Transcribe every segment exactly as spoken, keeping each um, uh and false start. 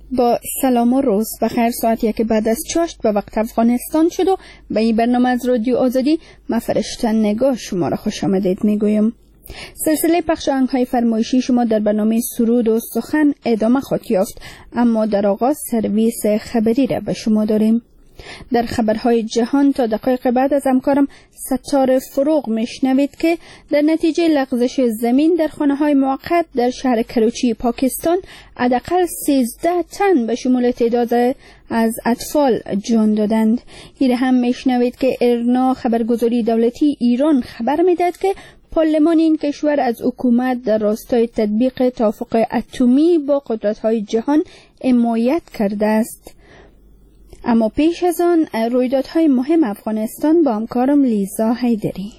با سلام و روز بخیر. ساعت یک بعد از چاشت به وقت افغانستان شد و به این برنامه از رادیو آزادی من فرشته نگاه شما را خوش آمدید میگویم. سلسله پخش آهنگ‌های فرمایشی شما در برنامه سرود و سخن ادامه خواهد یافت، اما در آغاز سرویس خبری را به شما داریم. در خبرهای جهان تا دقایق بعد از همکارم ستار فروغ میشنوید که در نتیجه لغزش زمین در خانه‌های موقت در شهر کراچی پاکستان حداقل سیزده تن به شمول تعداد از اطفال جان دادند. این هم میشنوید که ارنا خبرگزاری دولتی ایران خبر میداد که پارلمان این کشور از حکومت در راستای تطبیق توافق اتمی با قدرت‌های جهان حمایت کرده است. اما پیش از آن رویدادهای مهم افغانستان با همکارم لیزا حیدری.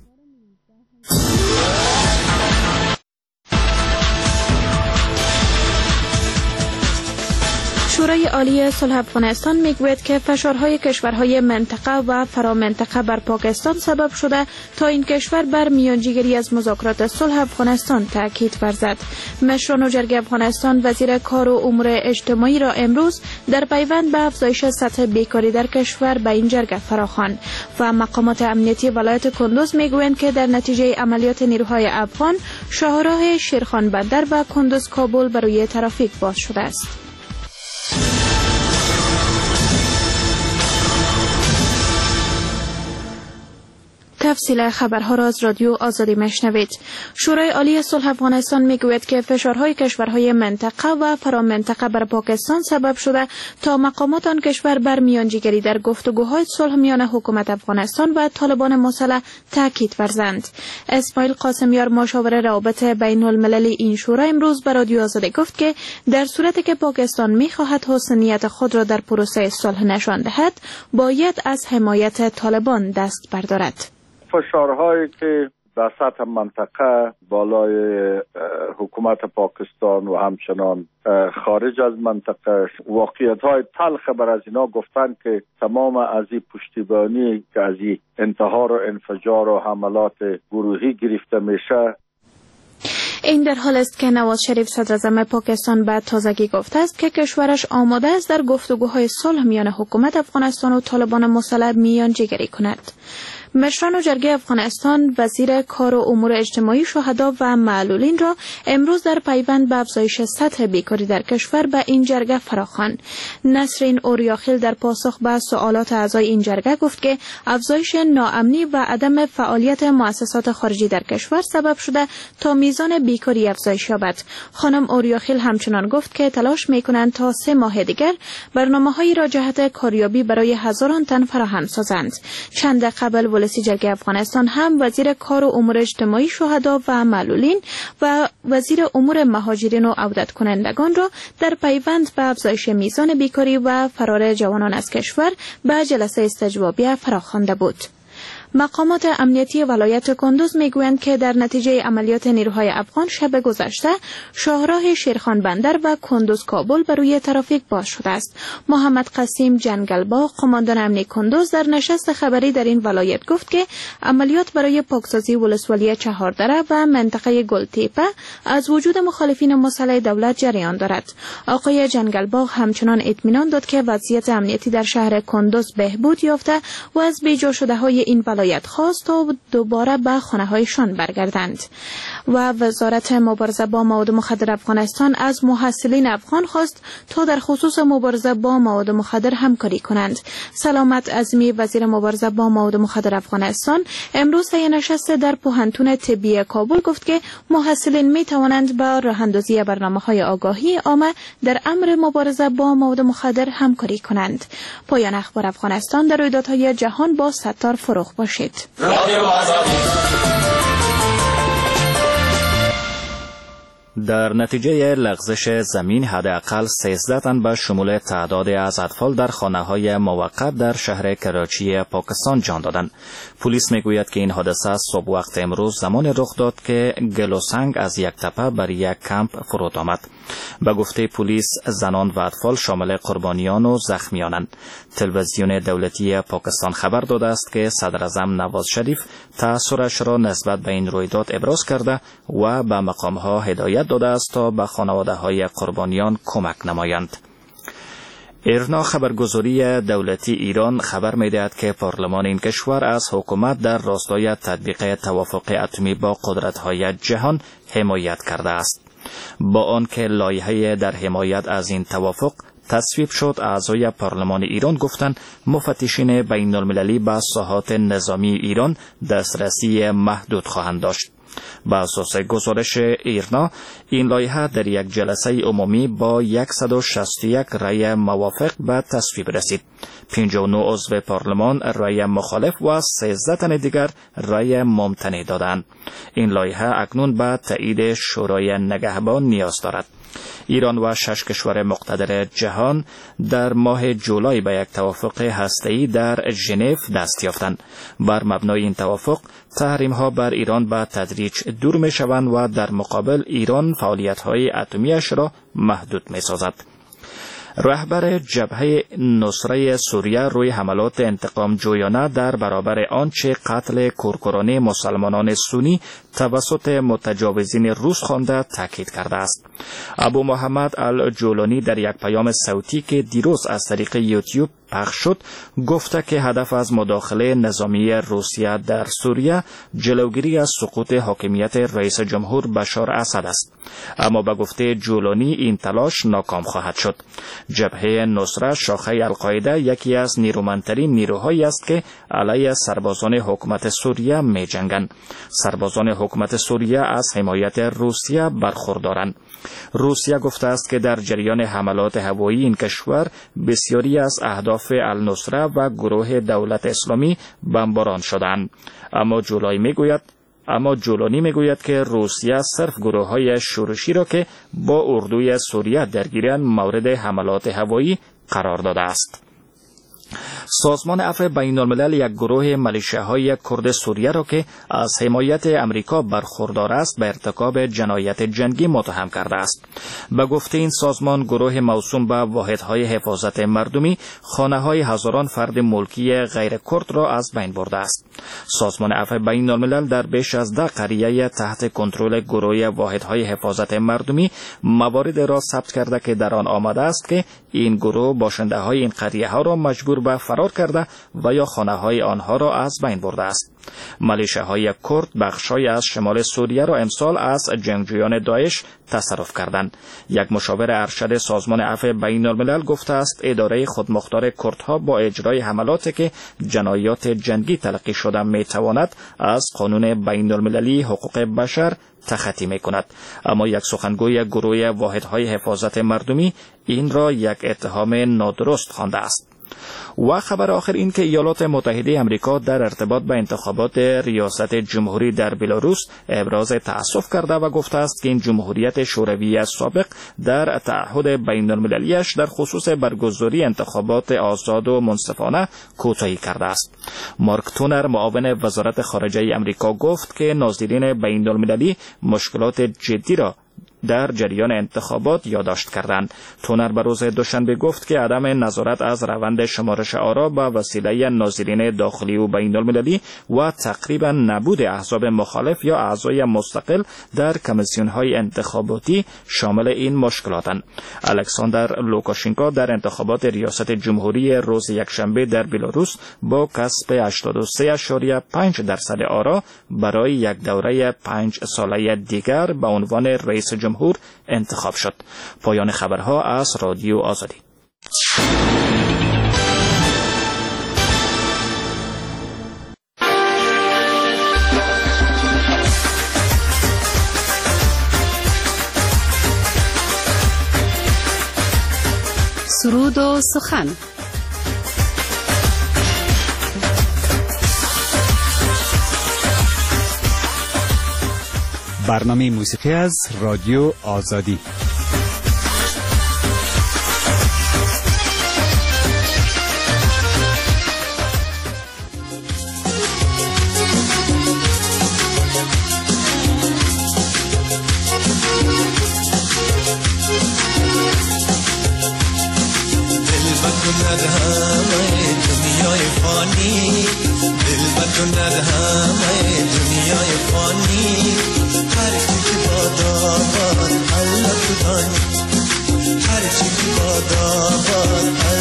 شورای عالی صلح افغانستان میگوید که فشارهای کشورهای منطقه و فرامنطقه بر پاکستان سبب شده تا این کشور بر میانجیگری از مذاکرات صلح افغانستان تاکید ورزد. مشران جرگه افغانستان وزیر کار و امور اجتماعی را امروز در پیوند به افزایش سطح بیکاری در کشور به این جرگه فراخواند و مقامات امنیتی ولایت کندوز میگویند که در نتیجه عملیات نیروهای افغان شاهراه شیرخان بندر و کندوز کابل برای ترافیک باز شده است. تفصیل خبرها را از رادیو آزادی میشنوید. شورای عالی صلح افغانستان میگوید که فشارهای کشورهای منطقه و فرامنطقه بر پاکستان سبب شده تا مقامات آن کشور بر میانجیگری در گفتگوهای صلح میان حکومت افغانستان و طالبان مسلح تاکید ورزند. اسماعیل قاسمیار مشاور روابط بین المللی این شورا امروز به رادیو آزادی گفت که در صورتی که پاکستان میخواهد حسن نیت خود را در پروسه صلح نشان دهد، باید از حمایت طالبان دست بردارد. فشارهایی که در سطح منطقه بالای حکومت پاکستان و همچنان خارج از منطقه واقعیت‌های تلخ بر از اینا گفتن که تمام از این پشتیبانی که از این انتحار و انفجار و حملات گروهی گرفته میشه. این در حال است که نواز شریف صدراعظم پاکستان به تازگی گفته است که کشورش آماده است در گفتگوهای صلح میان حکومت افغانستان و طالبان مسلح میانجیگری کند. مشران و جرگه افغانستان وزیر کار و امور اجتماعی شهدا و معلولین را امروز در پیوند به افزایش سطح بیکاری در کشور به این جرگه فراخواند. نسرین اوریاخیل در پاسخ به سوالات اعضای این جرگه گفت که افزایش ناامنی و عدم فعالیت مؤسسات خارجی در کشور سبب شده تا میزان بیکاری افزایش یابد. خانم اوریاخیل همچنان گفت که تلاش می‌کنند تا سه ماه دیگر برنامه‌هایی را جهت کاریابی برای هزاران تن فراهم سازند. چند قبل ولسی جرگه افغانستان هم وزیر کار و امور اجتماعی شهدا و معلولین و وزیر امور مهاجرین و عودت کنندگان را در پیوند به افزایش میزان بیکاری و فرار جوانان از کشور به جلسه استجوابیه فراخوانده بود. مقامات امنیتی ولایت کندوز میگویند که در نتیجه عملیات نیروهای افغان شب گذشته شاهراه شیرخان بندر و کندوز کابل بر روی ترافیک باز شده است. محمد قسیم جنگلباغ قماندان امنیتی کندوز در نشست خبری در این ولایت گفت که عملیات برای پاکسازی ولسوالی چهاردره و منطقه گلتیپه از وجود مخالفین مسلح دولت جریان دارد. آقای جنگلباغ همچنان اطمینان داد که وضعیت امنیتی در شهر کندوز بهبود یافته و از بیجا شده های این ولایت خواست تا دوباره به خانه‌هایشان برگردند. و وزارت مبارزه با مواد مخدر افغانستان از محصلین افغان خواست تا در خصوص مبارزه با مواد مخدر همکاری کنند. سلامت عظمی وزیر مبارزه با مواد مخدر افغانستان امروز طی نشست در پوهنتون طبی کابل گفت که محصلین می توانند با راه اندازی برنامه‌های آگاهی عامه در امر مبارزه با مواد مخدر همکاری کنند. پایان اخبار افغانستان در رویدادهای جهان با ستار فروغ باشید. در نتیجه لغزش زمین حداقل سیزده تن به شمول تعدادی از اطفال در خانه‌های موقت در شهر کراچی پاکستان جان دادند. پلیس میگوید که این حادثه صبح وقت امروز زمان رخ داد که گل و سنگ از یک تپه بر یک کمپ فرود آمد. به گفته پلیس زنان و اطفال شامل قربانیان و زخمیانند. تلویزیون دولتی پاکستان خبر داده است که صدراعظم نواز شریف تأثیرش را نسبت به این رویداد ابراز کرده و به مقام‌ها هدایت داده است تا به خانواده‌های قربانیان کمک نمایند. ایرنا خبرگزاری دولتی ایران خبر می‌دهد که پارلمان این کشور از حکومت در راستای تطبیق توافق اتمی با قدرت‌های جهان حمایت کرده است. با آنکه لایحه در حمایت از این توافق تصویب شد، اعضای پارلمان ایران گفتند مفتشین بین المللی به ساحات نظامی ایران دسترسی محدود خواهند داشت. بر اساس گزارش ایرنا، این لایحه در یک جلسه عمومی با صد و شصت و یک رأی موافق به تصویب رسید. پنجاه و نه عضو پارلمان رأی مخالف و سیزده تن دیگر رأی ممتنع دادند. این لایحه اکنون به تایید شورای نگهبان نیاز دارد. ایران و شش کشور مقتدر جهان در ماه جولای به یک توافق هسته‌ای در ژنو دست یافتند. بر مبنای این توافق تحریم‌ها بر ایران به تدریج دور می‌شوند و در مقابل ایران فعالیت‌های اتمی‌اش را محدود می‌سازد. رهبر جبهه نصره سوریه روی حملات انتقام جویانه در برابر آنچه قتل کورکورانه مسلمانان سنی توسط متجاوزین روس خوانده تاکید کرده است. ابو محمد الجولانی در یک پیام صوتی که دیروز از طریق یوتیوب پخش شد گفته که هدف از مداخله نظامی روسیه در سوریه جلوگیری از سقوط حاکمیت رئیس جمهور بشار اسد است، اما به گفته جولانی این تلاش ناکام خواهد شد. جبهه نصره شاخه القاعده یکی از نیرومندترین نیروهایی است که علیه سربازان حکومت سوریه می جنگند. سربازان حکومت سوریه از حمایت روسیه برخوردارند. روسیه گفته است که در جریان حملات هوایی این کشور بسیاری از اهداف النصره و گروه دولت اسلامی بمباران شدند. اما جولای میگوید اما جولانی میگوید که روسیه صرف گروه‌های شورشی را که با اردوی سوریه درگیرند مورد حملات هوایی قرار داده است. سازمان عفو بین الملل یک گروه ملیشه‌های کرد سوریه را که از حمایت امریکا برخوردار است به ارتکاب جنایت جنگی متهم کرده است. به گفته این سازمان، گروه موسوم به واحدهای حفاظت مردمی خانه‌های هزاران فرد ملکی غیر کرد را از بین برده است. سازمان عفو بین الملل در بیش از ده قریه تحت کنترل گروه واحدهای حفاظت مردمی موارد را ثبت کرده که در آن آمده است که این گروه باشنده‌های این قریه‌ها را مجبور به فرار کرده و یا خانه‌های آنها را از بین برده است. ملیشه‌های کرد بخش‌هایی از شمال سوریه را امسال از جنگجویان داعش تصرف کردند. یک مشاور ارشد سازمان عفو بین الملل گفته است اداره خودمختار کردها با اجرای حملاتی که جنایات جنگی تلقی شده می‌تواند از قانون بین المللی حقوق بشر تخطی می‌کند. اما یک سخنگوی گروه واحدهای حفاظت مردمی این را یک اتهام نادرست خوانده است. و خبر آخر این که ایالات متحده آمریکا در ارتباط به انتخابات ریاست جمهوری در بلاروس ابراز تأسف کرده و گفته است که این جمهوریت شوروی سابق در تعهد بین المللیش در خصوص برگزاری انتخابات آزاد و منصفانه کوتاهی کرده است. مارک تونر معاون وزارت خارجه آمریکا گفت که ناظرین بین المللی مشکلات جدی را در جریان انتخابات یادداشت کردند. تونر به روز دوشنبه گفت که عدم نظارت از روند شمارش آرا به وسیله ناظرین داخلی و بین المللی و تقریبا نبود احزاب مخالف یا اعضای مستقل در کمیسیون‌های انتخاباتی شامل این مشکلاتند. الکساندر لوکاشنکو در انتخابات ریاست جمهوری روز یکشنبه در بلاروس با کسب هشتاد و سه اشاریه پنج درصد آرا برای یک دوره پنج ساله دیگر به عنوان رئیس جمهور انتخاب شد. پایان خبرها از رادیو آزادی. سرود و سخن. برنامه موسیقی از رادیو آزادی. هر چی که با داماد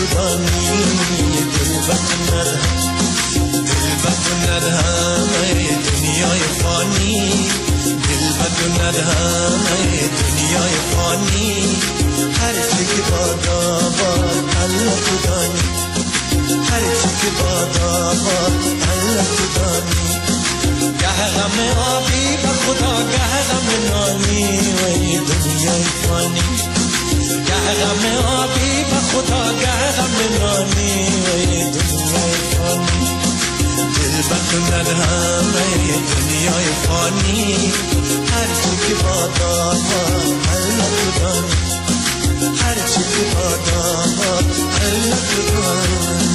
دانی دل بکن ندهم دل بکن ندهم ای دنیای فانی دل بکن ندهم ای دنیای فانی هر چی که بادا باد الله تو دانی هر چی که بادا باد الله تو دانی گه غم آبی به خدا گه غم نانی و ای دنیای فانی گه غم آبی به خدا گه غم نانی و ای دنیای فانی دل بکن ندهم ای دنیای فانی هر چی که بادا باد الله تو دانی هر چی که بادا باد الله تو دانی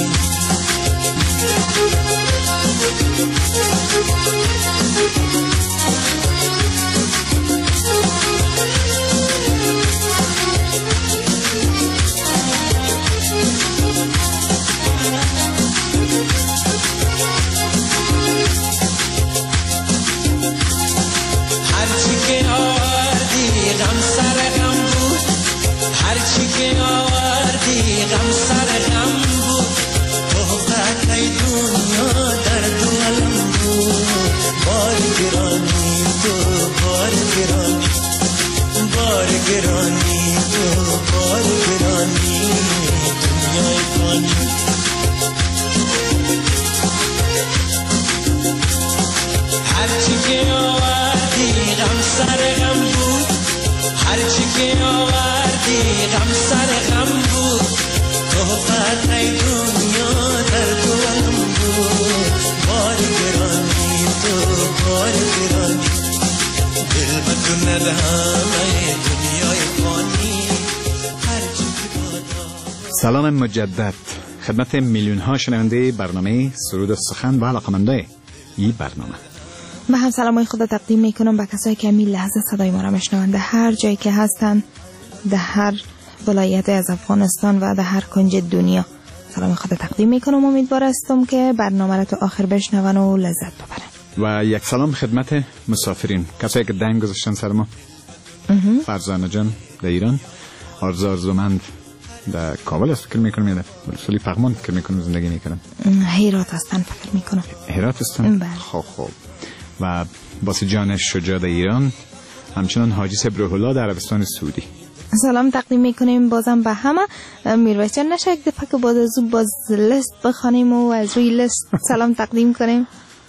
هرچی که آوردی غم سر غم بود هرچی که آوردی غم سر غم بود توقعت ای دنیا در دو علم بود بار گرانی تو بار گرانی بار گرانی تو بار گرانی دنیای فانی هرچی که آوردی غم سر غم بود هرچی که آوردی غم سر غم بود تو فقط ای دنیا در دو علم بود بار گرانی تو بار گرانی دل بکن ندهم ای دنیای فانی هرچی که بادا. سلام مجدد خدمت میلیون ها شنونده برنامه سرود و سخن و علاقمندای این برنامه. و هم سلامای خدا تقدیم میکنم به کسایی که می لحظه صدای ما را میشنوند در هر جایی که هستن در هر ولایت از افغانستان و در هر کنج دنیا. سلام خدا تقدیم میکنم، امیدوار هستم که برنامه را تا آخر بشنون و لذت ببرن. و یک سلام خدمت مسافرین، کسایی که دنگ گذاشتن سر ما. فرزانه جان در ایران، آرزو آرزومند در کابل است فکر میکنم، یا در رسولی پغمان فکر میکنم زندگی میکنم. هرات هستن فکر میکنم. هرات هستن؟ بله. خوب خوب. و باسی جان شجاع در ایران، همچنان حاجی صبر الله در عربستان سعودی. سلام تقدیم میکنیم بازم به همه. میرویس جان نشه یک دفعه که باز از باز لیست بخوانیم و از روی لیست سلام تقدیم کنیم.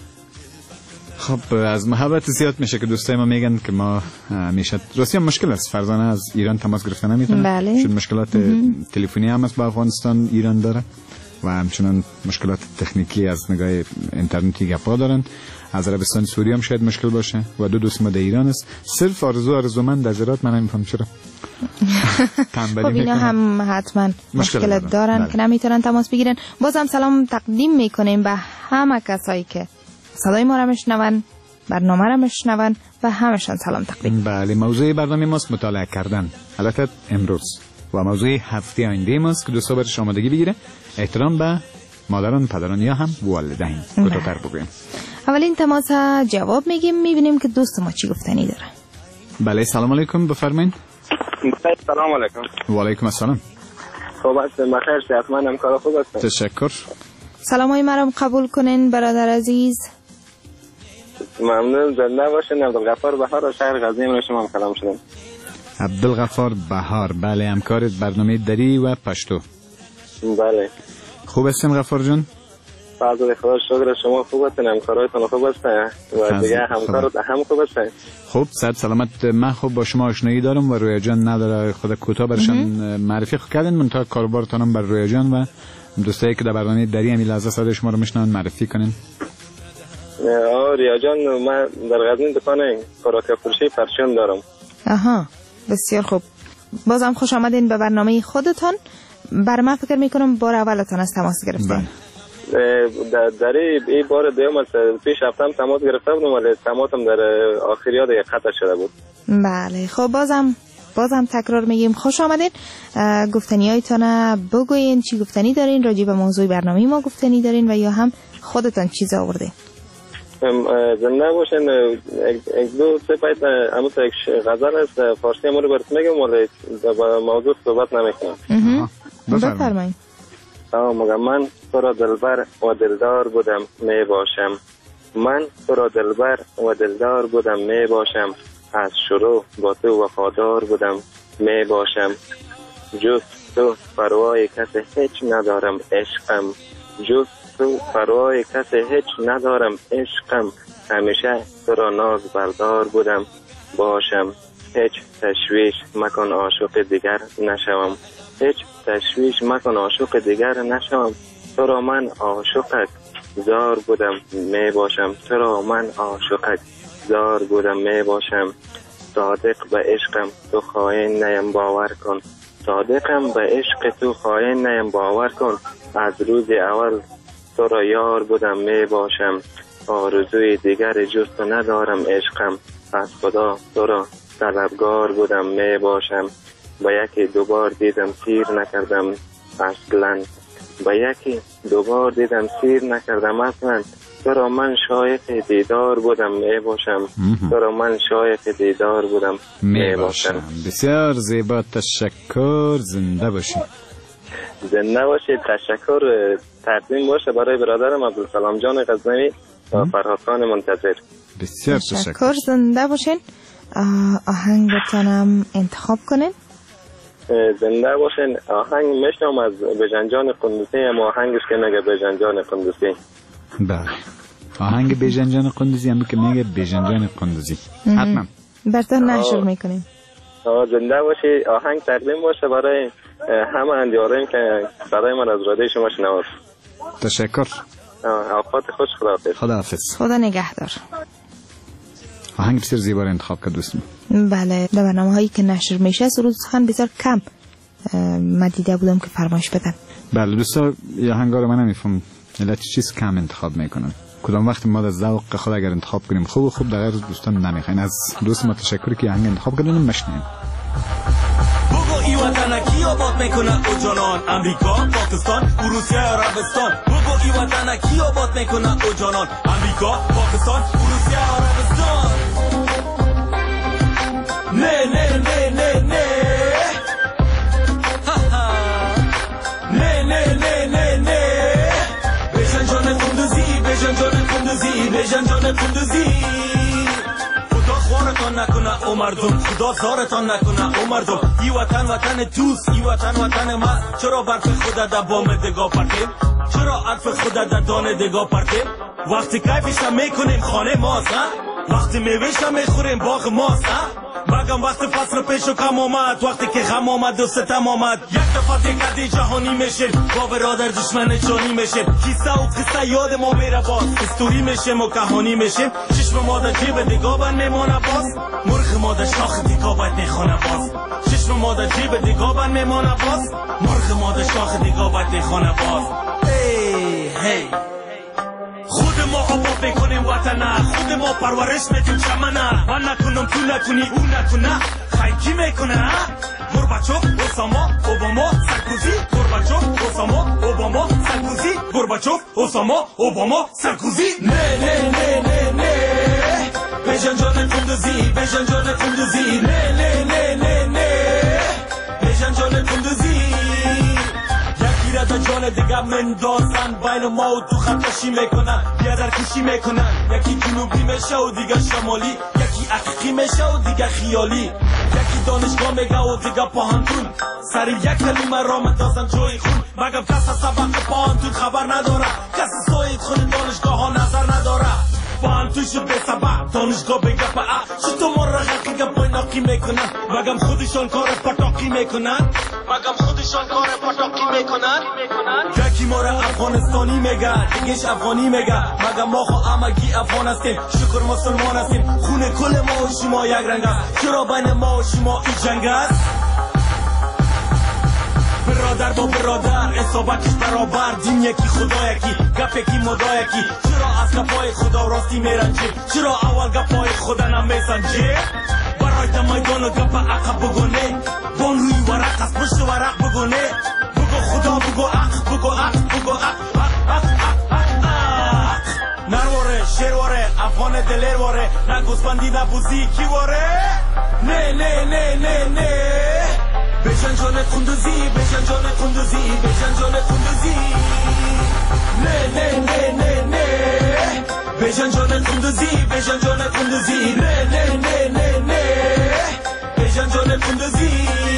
خب از محبت زیاد میشه که دوستای ما میگن که ما میشه راستی هم مشکل است، فرزانه از ایران تماس گرفتن نمیتونه. بله. چون مشکلات تلفنی هم است با افغانستان ایران داره و همچنان مشکلات تکنیکی از نگاه اینترنتی گپا دارن. از عربستان سعودی هم شاید مشکل باشه و دو دوست ما در ایران است. صرف آرزو آرزومند از هرات من نمیفهم چرا. خب اینا هم حتما مشکلات دارن بله. که نمیتونن تماس بگیرن. بازم سلام تقدیم میکنیم به همه کسایی که صدای ما را میشنون، برنامه را میشنون و همشان سلام تقدیم. بله، موضوع برنامه ماست مطالعه کردن، البته امروز، و موضوع هفته آینده ماست که دوستا برش آمادگی بگیره. احترام به مادران، پدران یا هم والدین. کوتاه‌تر بگویم. اولین تماس جواب میگیم، میبینیم که دوست ما چی گفتنی داره. بله سلام علیکم، بفرمایید. سلام علیکم. و علیکم السلام. خوب هستم، بخیر، صحتمندم، کار خوب هستم. تشکر. سلامای مرام قبول کنین برادر عزیز. ممنون، زنده باشین. عبدالغفار بهار و شهر غزنی من شما هم کلام شدم. عبدالغفار بهار، بله، همکار برنامه دری و پشتو. بله. خوب هستین غفار جان؟ فضل خدا شکر، شما خوب هستین، همکارایتون خوب هستن و دیگه همکارات هم خوب هستن. خوب، صد سلامت. من خوب با شما آشنایی دارم و رویا جان نداره، خدا کوتاه برشان معرفی کردین. من تا کاربارتانم بر رویا جان و دوستایی که در برنامه دری همین لحظه صدای شما رو میشنون معرفی کنین. آه ریا جان، من در غزنی دکان خوراک فروشی پرچم دارم. آها، بسیار خوب. بازم خوش آمدین به برنامه خودتان. بر من فکر میکنم بار اولتان از تماس گرفتن. در در این بار دوم است. پیش هفتم تماس گرفته بودم ولی تماسم در آخریات یک قطع شده بود. بله، خب بازم بازم تکرار میگیم خوش آمدین. گفتنیایتان بگوین، چی گفتنی دارین راجع به موضوع برنامه ما گفتنی دارین و یا هم خودتان چیز آوردین. زنده باشین. یک دو سه پایت امروز یک غزل است فارسی ما رو برات میگم ولی با موضوع صحبت نمیکنم. بفرمایید. مگم من تو را دلبر و دلدار بودم می باشم، من تو را دلبر و دلدار بودم می باشم، از شروع با تو وفادار بودم می باشم، جز تو پروای کسی هیچ ندارم عشقم، جز تو پروای کسی هیچ ندارم عشقم، همیشه تو را ناز بردار بودم باشم، هیچ تشویش مکن عاشق دیگر نشوم، هیچ تشویش مکن عاشق دیگر نشوم، تو را من عاشقت زار بودم می باشم، تو را من عاشقت زار بودم می باشم، صادق به عشقم تو خائن نیم باور کن، صادقم به عشق تو خائن نیم باور کن، از روز اول تو را یار بودم می باشم، آرزوی دیگر جز تو ندارم عشقم، از خدا تو را طلبگار بودم می باشم، با یکی دوبار دیدم سیر نکردم اصلا، با یکی دوبار دیدم سیر نکردم اصلا، تو را من شایق دیدار بودم می باشم، تو را من شایق دیدار بودم می باشم. بسیار زیبا، تشکر، زنده باشی. زنده باشی. تشکر تقدیم باشه برای برادرم عبدالسلام جان غزنوی و فرهاد خان منتظر. بسیار تشکر. تشکر، زنده باشین. آهنگتانم انتخاب کنین. زنده باشین. آهنگ میشنم از بجنجان قندوسی، اما آهنگش که نگه بجنجان قندوسی. بله، آهنگ بجنجان قندوزی هم که میگه بجنجان قندوزی حتما براتون نشر میکنیم. زنده باشی. آهنگ تقدیم باشه برای همه اندیاریم که برای من از رادیو شما شنواد. تشکر. اوقات خوش. خداحافظ. خداحافظ. خدا نگهدار. آهنگ بسیار زیبا رو انتخاب کرد دوستم. بله، در برنامه هایی که نشر میشه سرود سخن بسیار کم من دیده بودم که فرمایش بدن. بله دوستا، یه آهنگا رو من نمیفهم علت چیز کم انتخاب میکنن. کدام وقت ما از ذوق خود اگر انتخاب کنیم خوب و خوب، در دوستان نمیخواین. از دوست ما تشکر که آهنگ انتخاب کردن. مشنیم بگو ای وطن کی آباد میکنه او جانان، امریکا، پاکستان، روسیه، عربستان. بگو ای وطن کی آباد میکنه او جانان، امریکا، پاکستان، روسیه، عربستان. نه نه نه نه نه نه نه نه نه نه بجن جان قندوزی، بجن جان قندوزی، بجن جان قندوزی. خدا خوارتان نکنه او مردم، خدا زارتان نکنه او مردم. ای وطن وطن دوست، ای وطن وطن ما. چرا برف خدا در بام دگاه پرتیم، چرا عرف خدا در دان دگاه پرتیم. وقتی کیفش میکنیم خانه ماست، وقتی میوهش میخوریم باغ ماست. مگم وقت فصل پیش و کم آمد، وقتی که غم آمد و ستم آمد، یک دفعه دیگه جهانی میشیم، با برادر دشمن جانی میشیم. کیسه و قصه یاد ما میره باز، استوری میشیم و کهانی میشیم. چشم ما در جیب دیگه بند میمانه باز، مرغ ما در شاخ دیگه باید میخونه باز. چشم ما در جیب دیگه بند میمانه باز، مرغ ما در شاخ دیگه باید میخونه باز. هی هی خود ما آباد میکنیم وطنه، خود ما پرورش میدیم چمنه. من نکنم تو نکنی او نکنه، خیلی کی میکنه؟ گورباچوف، اوساما، اوباما، سرکوزی. گورباچوف، اوساما، اوباما، سرکوزی. گورباچوف، اوساما، اوباما، سرکوزی. نه نه نه نه نه بجن جان قندوزی، بجن جان قندوزی. نه نه نه نه نه بجن جان قندوزی. یکی را در جان دیگه مندازن، بین ما و تو خطشی میکنن، بیادر کشی میکنن. یکی جنوبی میشه و دیگه شمالی، یکی حقیقی میشه و دیگه خیالی. یکی دانشگاه میگه و دیگه پاهنتون، سر یک کلمه را مندازن جای خون. مگم کس از سبق پاهنتون خبر نداره، کس از سایت خون دانشگاه ها نظر نداره. پاهنتون شد به سبق، دانشگاه بگه پا چطور ما را حقیقه بیناقی میکنن. مگم خودشان کار پتاقی میکنن، مگم خودشان کار پتاقی میکنن. یکی ما را افغانستانی میگه، دیگهش افغانی میگه. مگم ما خو همگی افغان هستیم، شکر مسلمان هستیم. خون کل ما و شما یک رنگ است، چرا بین ما و شما این جنگ است؟ برادر با برادر اصابتش برابر، دین یکی خدا یکی، گپ یکی مدا یکی. چرا از گپای خدا راستی میرنجی، چرا اول گپای خدا نمیسنجی؟ برای در میدان و گپ عقب بگونه، بان روی ورق از پشت ورق بگونه. بگو خدا، بگو عق، بگو عق، بگو عق، عق، عق، عق، عق، عق. نرواره، شیرواره، افغان دلیرواره، نه گوسفندی نه بوزی کی واره. نه نه نه نه نه بجن جان قندوزی، بجن جان قندوزی. کندوزی بشن جان کندوزی نه نه نه نه نه بشن جان کندوزی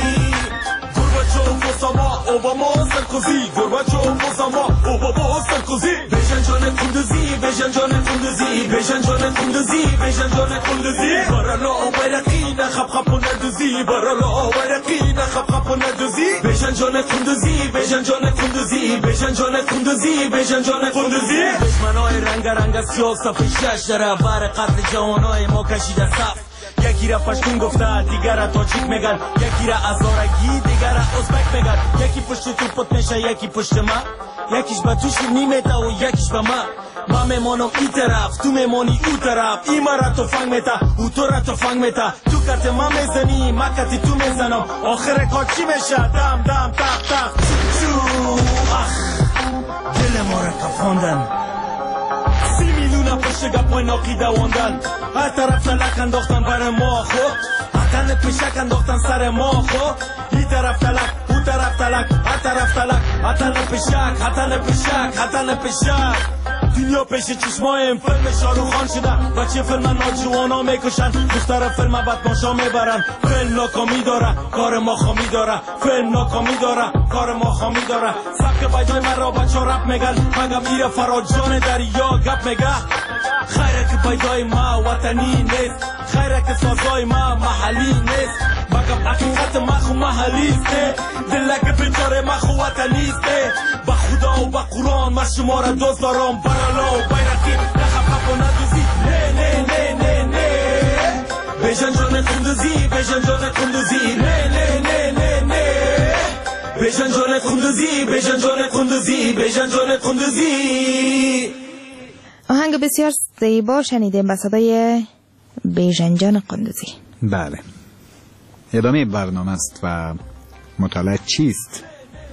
گورباچوف اوساما اوباما سرکوزی گورباچوف اوساما اوباما سرکوزی بشن جان کندوزی بشن جان کندوزی بشن جان کندوزی بشن جان کندوزی برالا بیرقی نخب خب ندوزی برالا بیرقی نخب خب ندوزی بشن جان کندوزی بشن جان کندوزی بشن جان کندوزی بشن جان کندوزی دشمنای رنگ رنگ سیاه صف شش در بر قتل جوانای ما کشیده صف یکی را پشتون گفته دیگر را تاجیک میگن یکی را ازارگی دیگر را ازبک میگن یکی پشت تو پت میشه یکی پشت من یکیش به توش نیمته و یکیش به من من میمانم ای طرف تو میمانی او طرف ای ما را تو فنگ میتا او تو را تو فنگ میتا تو کت من میزنی من کتی تو میزنم آخر کار چی میشه دم دم تق تق چو چو اخ دل ما را کفاندن سی میلیون پشت گپای ناقی دواندن هر طرف تلک انداختن بر ما خود حتن پیشک انداختن سر ما خود ای طرف تلک او طرف تلک هر طرف تلک حتن پیشک حتن پیشک حتن پیشک دنیا پیش چشمایم فیلم شاروخ خان شده بچه فیلم ناجوانا میکشن دختر فیلم بدماشا میبرن فیلم ناکامی داره کار ما خامی داره فیلم ناکامی داره کار ما خامی داره سبک بایدای من را بچه رپ میگن مگم ایره فراجان دریا گپ میگه خیره که بایدای ما وطنی نیست خیره که سازای ما محلی نیست مگم حقیقت ما خو محلی است دلک بیچاره ما خو وطنی است با خدا و با قرآن ما شما را دوست دارم برالا و بیرقی نخب خب و ندوزی نه نه نه نه نه بشن جان کندوزی بشن جان کندوزی نه نه نه نه نه بشن جان کندوزی بشن جان کندوزی بشن جان کندوزی. آهنگ بسیار زیبا شنیدیم به صدای بیژن جان کندوزی. بله، ادامه برنامه است و مطالعه چیست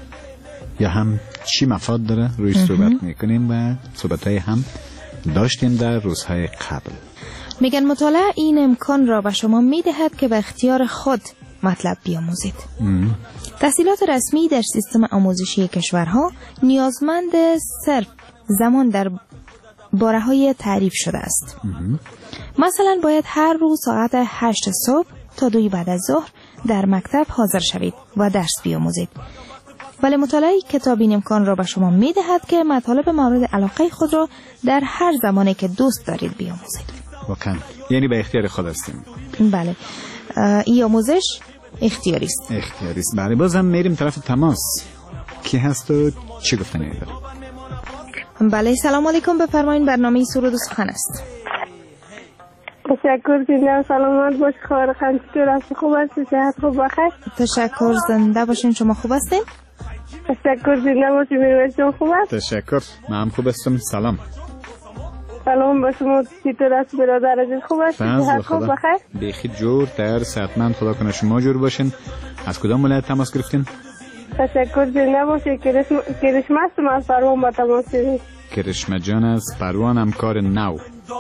یا هم چی مفاد داره روی صحبت میکنیم و صحبتهای هم داشتیم در روزهای قبل. میگن مطالعه این امکان را به شما میدهد که به اختیار خود مطلب بیاموزید. تحصیلات رسمی در سیستم آموزشی کشورها نیازمند صرف زمان در باره‌های تعریف شده است. مثلا باید هر روز ساعت هشت صبح تا دوی بعد از ظهر در مکتب حاضر شوید و درس بیاموزید. ولی مطالعه کتاب این امکان را به شما میدهد که مطالب مورد علاقه خود را در هر زمانی که دوست دارید بیاموزید. واقعا یعنی به اختیار خود هستیم. بله، این آموزش اختیاری است. اختیاری است. بله، بازم میریم طرف تماس. کی هست و چی گفتن ایده؟ بله، سلام علیکم، بفرمایید. برنامه سرود و سخن است. تشکر، زنده سلامت باش. خواهر خان چطور هستی؟ خوب هستی؟ صحت خوب بخیر؟ تشکر، زنده باشین. شما خوب هستین؟ تشکر، زنده باشی. میرویس جان خوب است؟ تشکر، من هم خوب هستم. سلام. سلام با شما، چطور است برادر عزیز؟ خوب هستی؟ صحت خوب بخیر؟ بیخی جور تر صحتمند، خدا کنه شما جور باشین. از کدام ولایت تماس گرفتین؟ تشکر، زنده باشی. کرشمه هستم از پروان با تماس گرفتیم. کرشمه جان از پروان، هم کار نو.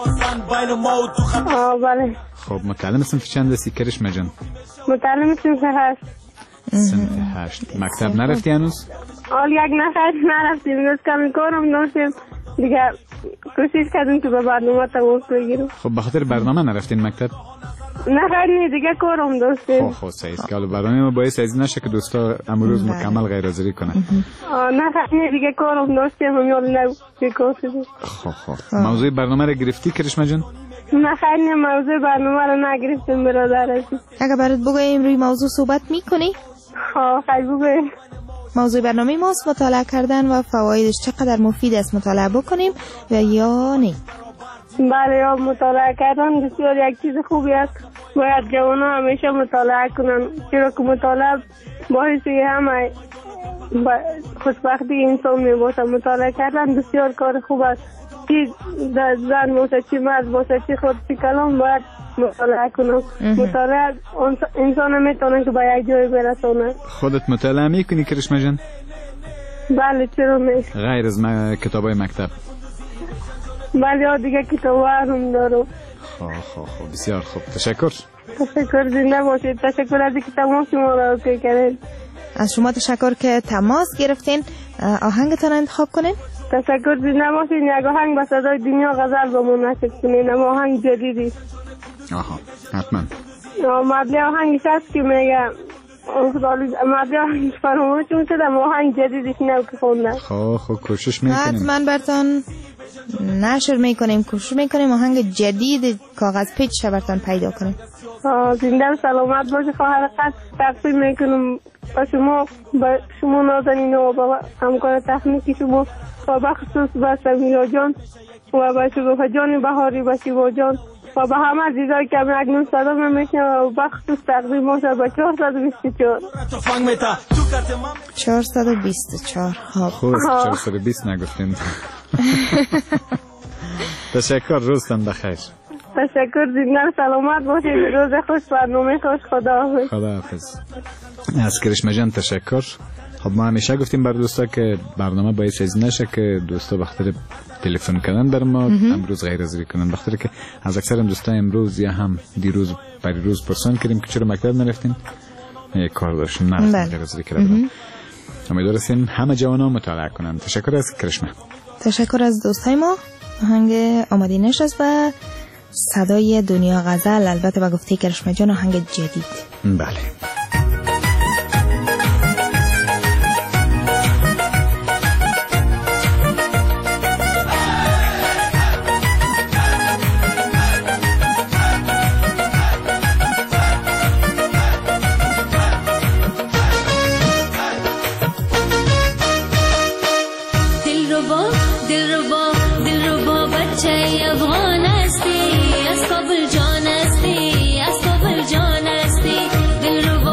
آه بله. خب متعلم صنف چند هستی کرشمه جان؟ متعلم صنف هشت. صنف هشت. مکتب نرفتی هنوز؟ آل یک نفر نرفتیم، روز کمی کارم داشتیم دیگه، کوشش کردیم که به برنامه تماس بگیرم. خب بخاطر برنامه نرفتین مکتب؟ نه خیلی دیگه کارم داشتیم. خب خب صحیح است که برنامه ما باعث از نشه که دوستا امروز مکمل غیر حاضری کنن. نه خیلی دیگه کارم داشتیم و یاد نه بیکار شدیم. خب خب موضوع برنامه رو گرفتی کرشمه جان؟ نه خیلی موضوع برنامه رو نگرفتیم برادر عزیز. اگه برات بگویم روی موضوع صحبت میکنی؟ ها خیلی بگویم. موضوع برنامه ماست مطالعه کردن و فوایدش چقدر مفید است مطالعه بکنیم و یا نه. بله، یا مطالعه کردن بسیار یک چیز خوبی است. باید جوانا همیشه مطالعه کنن، چرا که مطالعه باعث همه خوشبختی انسان می باشه. مطالعه کردن بسیار کار خوب است. چی زن باشه، چی مرد باشه، چی خود چی کلام باید مطالعه کنم. مطالعه انسان میتونه که به یک جای برسونه. خودت مطالعه میکنی کرشمه جان؟ بله، چرا نیست. غیر از کتابای مکتب؟ بله دیگه کتاب هم دارم. خب خب خب بسیار خوب، تشکر. تشکر، زنده باشید. تشکر از اینکه تماس شما را اوکی کردین. از شما تشکر که تماس گرفتین. آهنگتان انتخاب کنین. تشکر زنده باشین. یک آهنگ به صدای دنیا غزل با من نصیب کنین. اما آهنگ جدیدی. آها حتما. مبلی آهنگش هست که میگه مبلی آهنگش فراموشون شده اما آهنگ جدیدش نو که خوندن. خب خب کوشش میکنیم. حتما برتان نشر میکنیم، کوشش میکنیم آهنگ جدید کاغذ پیچ برتان پیدا کنیم. زنده و سلامت باشه. خواهر قصد تقسیم میکنم با شما، با شما نازنین و با همکار تکنیکی شما و بخصوص با سمیرا جان و با شگوفه جان بهاری و شیوا جان و به همه عزیزایی که اکنون صدا میشنن و بخصوص تقدیم باشه با چهارصد و بیست و چهار. چهارصد و بیست و چهار. خوب چهارصد و بیست نگفتیم. تشکر، روزتان بخیر. تشکر، زنده و سلامت باشید. روز خوش، برنامه خوش. خدا حافظ. خدا حافظ. از کرشمه جان تشکر. خب ما همیشه گفتیم بر دوستا که برنامه باعث از نشه که دوستا بخاطر تلفن کردن بر ما امروز غیر حاضری کنن، بخاطر که از اکثر دوستا امروز یا هم دیروز پریروز پرسان کردیم که چرا مکتب نرفتین، یک کار داشتیم نرفتیم غیر حاضری کردن. امیدوار هستیم همه جوانا مطالعه کنن. تشکر از کرشمه. تشکر از دوستای ما. آهنگ آماده نشست و صدای دنیا غزل، البته با گفته کرشمه جان آهنگ جدید. بله. دل رو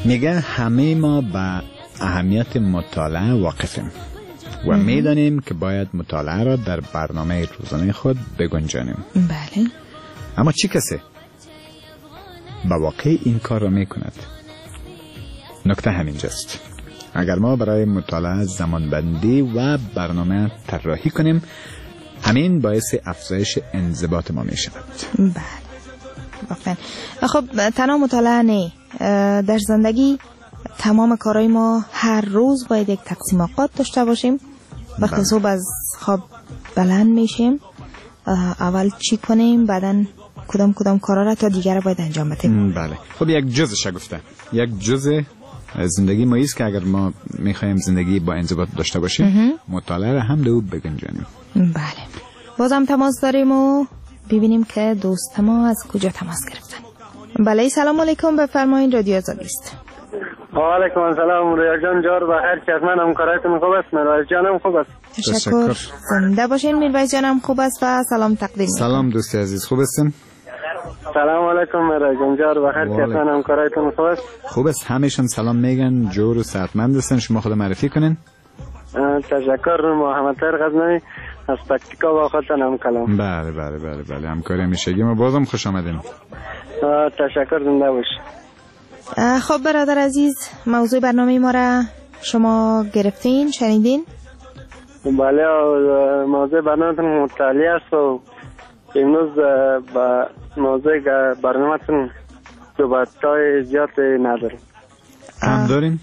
میگن همه ما به اهمیت مطالعه واقفیم و میدانیم که باید مطالعه را در برنامه روزانه خود بگنجانیم. بله. اما چی کسی به واقع این کار را میکند؟ نکته همینجاست. اگر ما برای مطالعه زمانبندی و برنامه طراحی کنیم، همین باعث افزایش انضباط ما می شود. بله واقعا. خب تنها مطالعه نه، در زندگی تمام کارهای ما هر روز باید یک تقسیم اوقات داشته باشیم. وقتی صبح از خواب بلند میشیم، اول چی کنیم، بعداً کدام کدام کارا را تا دیگر باید انجام بدیم. بله. خب یک جزء شگفته، یک جزء زندگی ما است که اگر ما میخوایم زندگی با انضباط داشته باشیم، مطالعه را هم دو بگنجانیم. بله. بازم تماس داریم و ببینیم که دوست ما از کجا تماس گرفتن. بله سلام علیکم، بفرمایید رادیو آزادی است. و علیکم السلام ریا جان، جار بخیر که از من همکارایتون خوب است. میرویس جانم خوب است. تشکر. زنده باشین. میرویس جانم خوب است و سلام تقدیم. سلام دوستی عزیز، خوب هستین؟ سلام علیکم میرویس جان، جار بخیر که از من همکارایتون خوب است. خوب است، همه‌شون سلام میگن، جور و صحتمند هستن. شما خود معرفی کنین. تشکر. محمد طاهر غزنوی از پکتیکا با خودتان هم کلام. بله بله بله بله همکاری همیشگی ما. بازم خوش آمدین. تشکر، زنده باش. خب برادر عزیز، موضوع برنامه ما را شما گرفتین، شنیدین؟ بله، موضوع برنامه مطالعه است و امروز با موضوع برنامه تون صحبت‌های زیاد نداریم. کم دارین؟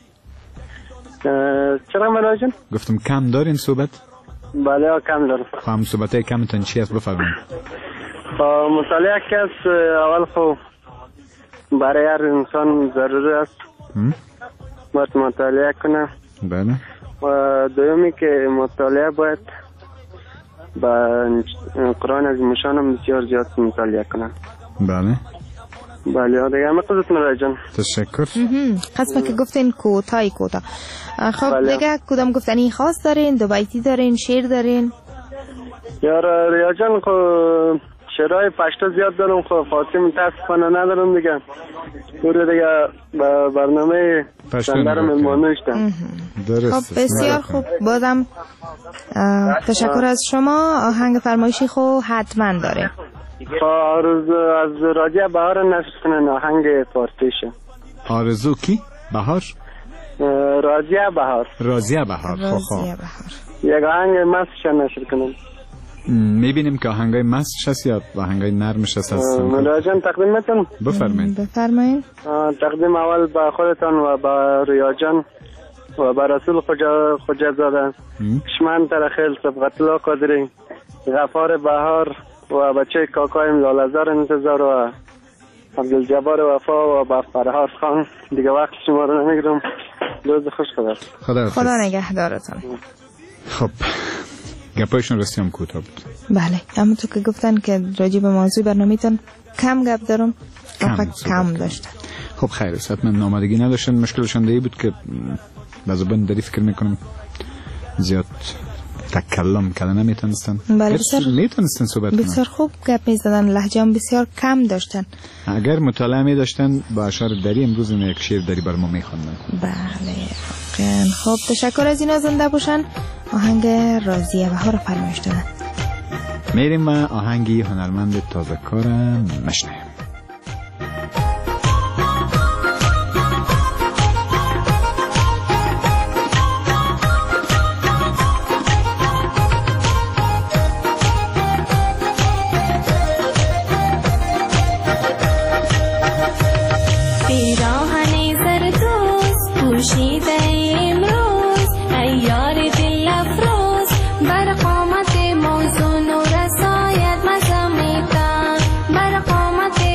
چرا مراجع جان؟ گفتم کم دارین صحبت؟ بله کم دارم. خب صحبت‌های کمتون چی است بفرمایید. مطالعه که است اول خب برای هر انسان ضروری است باید مطالعه کنه. بله. و دومی که مطالعه باید با قرآن عظیم الشان هم بسیار زیاد مطالعه کنه. بله بله دیگه همه خودت مرای جان. تشکر. قسمه که گفتین کوتای کوتا. خب بله. دیگه کدام گفتنی خاص دارین؟ دو بیتی دارین؟ شعر دارین؟ یار ریا جان خب شعرهای پشتو زیاد دارم، خب فارسی متاسفانه ندارم دیگه. پوره دیگه با برنامه شندر مهمانو اشتم. خب بسیار خوب. بازم تشکر از شما. آهنگ فرمایشی خب حتما داره. آرزو از رادیو بهار نشر کنن آهنگ فارسیشه. آرزو کی؟ بهار؟ رادیو بهار. رادیو بهار. رادیو بهار. یک آهنگ مستش نشر کنن. میبینیم که آهنگای مستش هست یا آهنگای نرمش هست؟ مراجعه تقدیم میتونم؟ بفرمایید. بفرمایید. تقدیم اول با خودتان و با ریا جان و با رسول خجا زاده شمن ترخیل سبقت الله قادری غفار بهار و بچه کاکایم لالزار انتظار و عبدالجبار وفا و با فرهاد خان. دیگه وقت شما رو نمیگیرم. روز خوش خدا. خدا نگهدارتان. خب گپایشون راستی هم کوتاه بود. بله همونطور که گفتن که راجع به موضوع برنامه‌تون کم گپ دارم، کم, کم داشتن. خب خیر است، حتما آمادگی نداشتن. مشکلشون دیگه بود که به زبان داری فکر میکنم زیاد تکلم کردن نمیتونستن. بله بسیار نمیتونستن صحبت کنن. بسیار خوب گپ میزدن، لهجه هم بسیار کم داشتن. اگر مطالعه می داشتن با اشعار دری امروز این یک شعر دری بر ما میخوندن. بله خب تشکر از اینا. زنده باشن. آهنگ راضیه بهار رو فرمایش دادن. میریم و آهنگی هنرمند تازه کار مشنیم. برقامت موزون و رسایت مزامیتا برقامت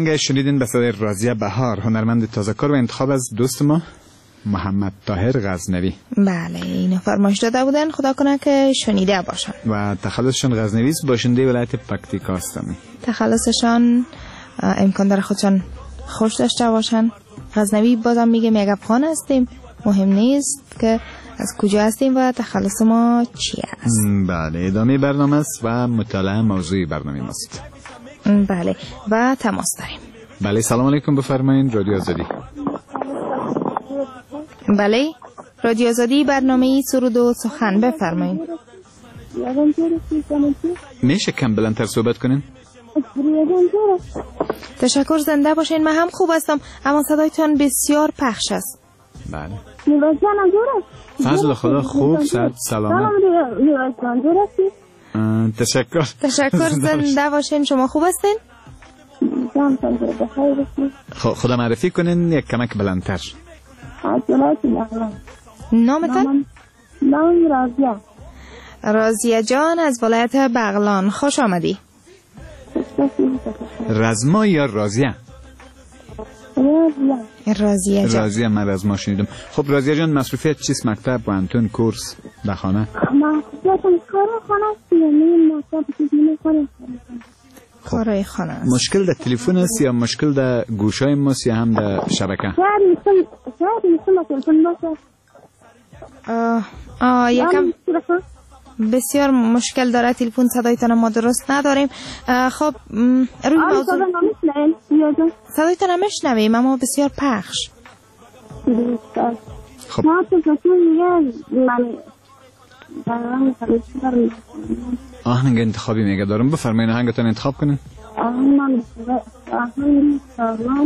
آهنگ شنیدین به صدای راضیه بهار، هنرمند تازه‌کار و انتخاب از دوست ما محمد طاهر غزنوی. بله اینو فرمایش داده بودن، خدا کنه که شنیده باشن. و تخلصشان غزنوی است، باشنده ولایت پکتیکا هستند. تخلصشان امکان داره خودشان خوش داشته باشن. غزنوی بازم میگم یک افغان هستیم، مهم نیست که از کجا هستیم و تخلص ما چی است. بله ادامه برنامه است و مطالعه موضوع برنامه ماست. بله و تماس داریم. بله سلام علیکم، بفرمایید. رادیو آزادی. بله رادیو آزادی، برنامه سرود و سخن، بفرمایید. میشه کم بلندتر صحبت کنین؟ تشکر، زنده باشین. من هم خوب هستم اما صدایتان بسیار پخش است. بله فضل خدا خوب، صد سلامت. تشکر تشکر، زنده باشین. شما خوب هستین؟ خدا معرفی کنین یک کمک بلندتر. نامتان؟ نام راضیه. راضیه جان از ولایت بغلان، خوش آمدی. رزما یا راضیه؟ راضیه جان. راضیه، من رزما شنیدم. خب راضیه جان مصروفیت چیست؟ مکتب، پانتون، کورس، بخانه؟ مصروفیتم کار خانه است، یعنی مکتب خانه. کارای خانه است. مشکل در تلفن است یا مشکل در گوشای ماست یا هم در شبکه؟ شاید میتونم شاید میتونم تلفن باشه. آه آه یکم بسیار مشکل داره تلفن، صدایتان ما درست نداریم. خب روی موضوع صدایتان هم میشنویم اما بسیار پخش. خب آهنگ انتخابی میگه دارم، بفرمایید آهنگتان انتخاب کنین. آهنگ آهنگ سالان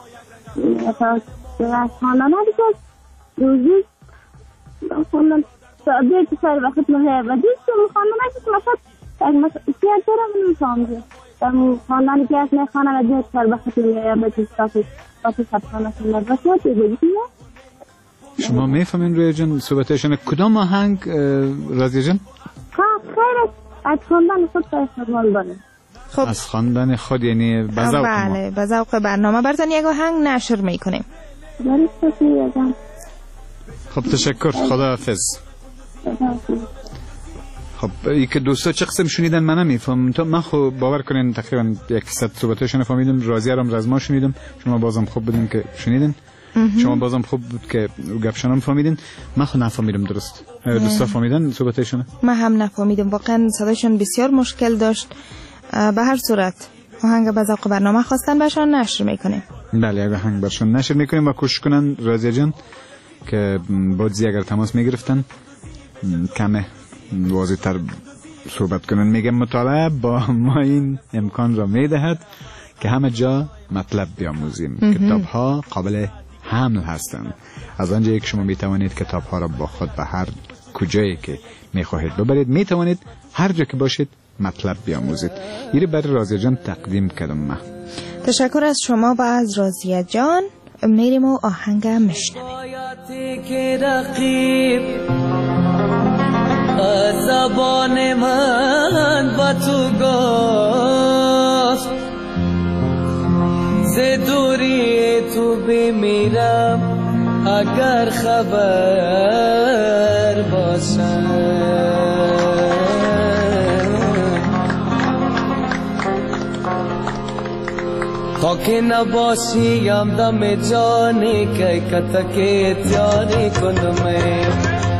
خواندن دیگه روزی خواندن ساده که سر وقت مهه و دیگه خواندن که مثلا مثلا احتیاج دارم میفهمم در خواندن که از میخوانم و دیگه سر وقت مهه و دیگه صافی صافی خواندن کنم و دیگه شما میفهمین روی جان صحبتشون کدام آهنگ راضیه جان؟ خیر از خواندن خود استعمال داره. خب از خواندن خود یعنی به ذوق. بله به ذوق برنامه براتون یک آهنگ نشر میکنیم. خب تشکر، خداحافظ. خب ای که دوستا چه قسم شنیدن من نمیفهم، تو من خب باور کنین تقریبا یک صد صحبتشون فهمیدم. راضیه رو رزما شنیدم، شما بازم خوب بودین که شنیدین. شما بازم خوب بود که گپشون هم فهمیدین، من خود نفهمیدم درست. دوستا فهمیدن صحبتشون؟ من هم نفهمیدم، واقعا صدایشون بسیار مشکل داشت. به هر صورت آهنگ به ذوق برنامه خواستن برشان نشر میکنیم. بله اگه آهنگ برشان نشر میکنیم و کوشش کنن راضیه جان که بازی اگر تماس میگرفتن کمه واضح تر صحبت کنن. میگم مطالعه با ما این امکان را میدهد که همه جا مطلب بیاموزیم. کتاب ها قابل حمل هستند. از آنجایی که شما میتوانید کتاب ها را با خود به هر کجایی که میخواهید ببرید، میتوانید هر جا که باشید مطلب بیاموزید. یه برای راضیه جان تقدیم کردم من. تشکر از شما و از راضیه جان. میریم و آهنگ میشنویم. زبان من با تو گفت ز دوری تو بمیرم اگر خبر باشم. تا که نباشیم دم جانی که کتک تیاری کنم.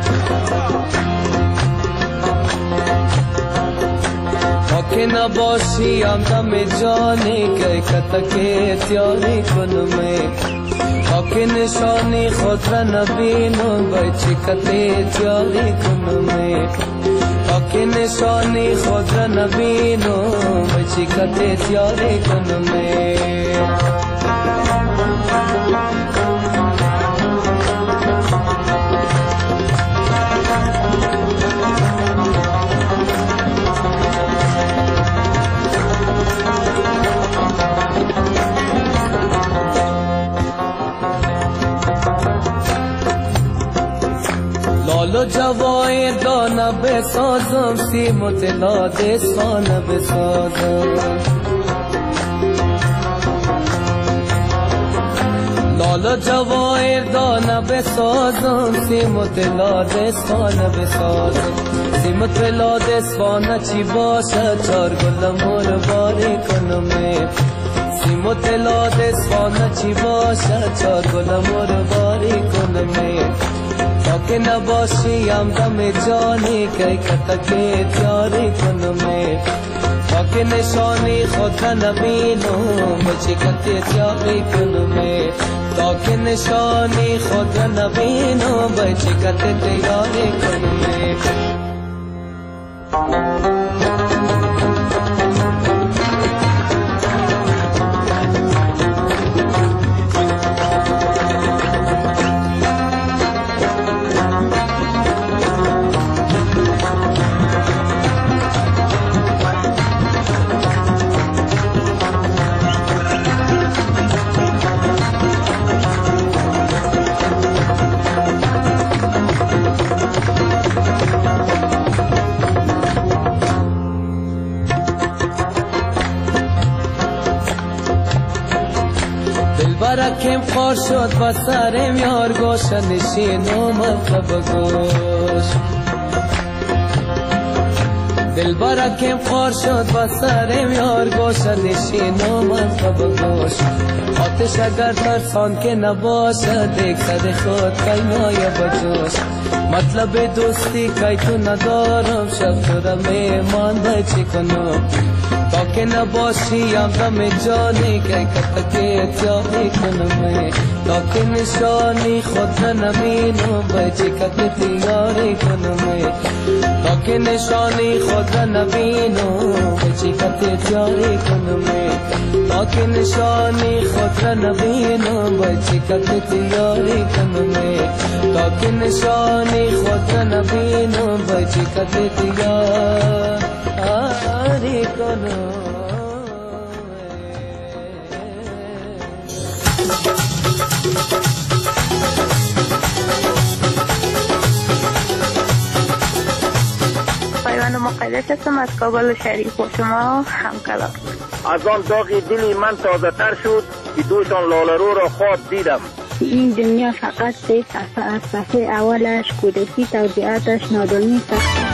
که نباشیم دم جانی که کتک تیاری کنم. تا که نشانی خود را نبینم بای چی کتی تیاری کنم. تا که نشانی خود را نبینم بای چی کتی تیاری کنم. لالو جوای دانه بسازم سیم و طلا دستانه بسازم. بالا جواهر دانه بسازم سیم و طلا دستانه بسازم سیم و طلا دستانه چی باشه چار گلم رو باری کنم سیم و طلا دستانه چی باشه چار گلم رو باری کنم تا که نباشی همدم جانی که کتک جاری کنم تا که نشانی خود نبینم بچی کتی جاری کنم تا که نشانی خود نبینم بچی کتی تیاری کنم برکم خار شد با سرم یار گوش نشین و مطلب گوش دل برکم خار شد با سرم یار گوش نشین و مطلب گوش آتش اگر ترسان که نباشه دیگ صد خود کینای بجوش مطلب دوستی که تو ندارم شب تو را میمانده چی کنم تا که نباشی همدم جانی که کتک جاری کنم تا که نشانی خود نبینم بچی کت تیاری کنم تا که نشانی خود نبینم بچی کت جاری کنم تا که نشانی خود نبینم بچی کت تیاری کنم تا که نشانی خود نبینم بچی کت تیاری کنم پایوان مقدس هستم از کابل شریف و شما همکلام. از آن داغ دلی من تازه تر شد که دوشان لالرو را خواب دیدم. این دنیا فقط سه صفحه از صفحه اولش کودکی توضیحاتش نادانی است.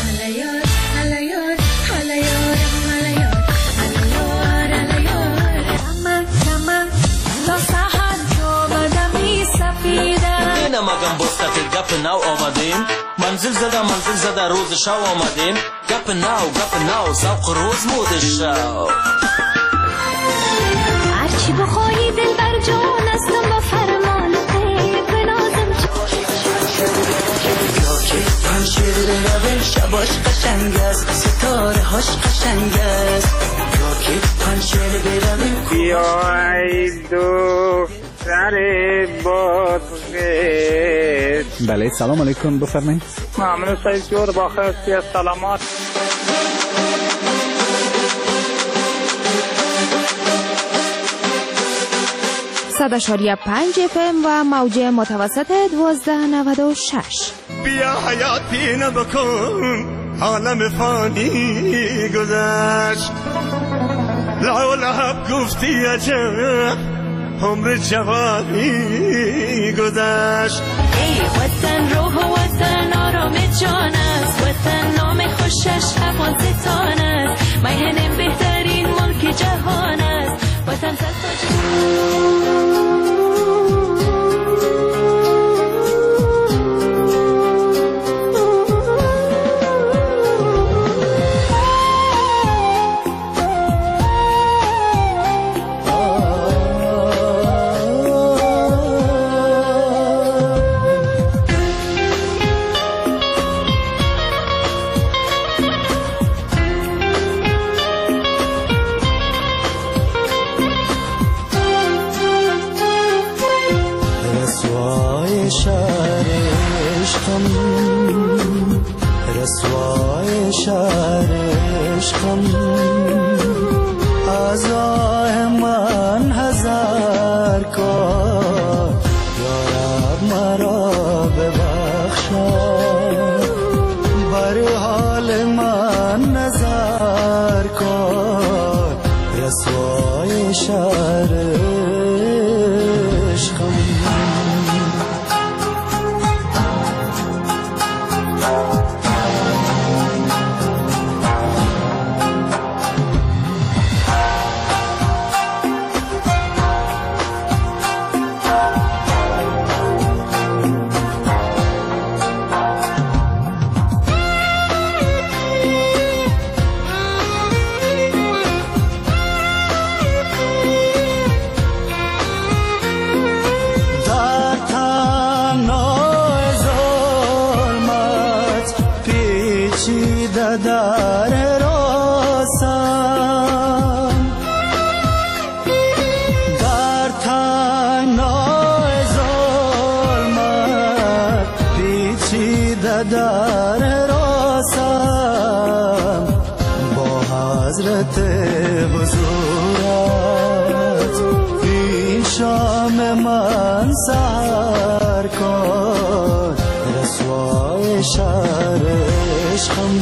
مگم بستت گپ نو آمدیم منزل زده منزل زده روز شو آمدیم گپ نو گپ نو زوق روز مود شو هرچی بخواهی دل بر جان استم با فرمان غیر بنازم یا که پنشیر روی شباش قشنگ است ستاره هاش قشنگ است یا که پنشیر روی بیای دو سر بازگشت. بله سلام علیکم بفرمایید. ممنون سعید جور با خیلی از سلامات. صد اشاریه پنج اف ام و موج متوسط دوازده نود و شش. بیا حیاتی نبکن عالم فانی گذشت لا لحب گفتی عجب عمر جوانی گذشت ای وطن روح و وطن آرام جان است وطن نام خوشش حفاظتان است میهن بهترین ملک جهان است وطن رسوای شهر عشقم در راسم در تنهای ظلمت پیچیده در راسم با حضرت حضورت این شام من سر کن رسوای شهر عشقم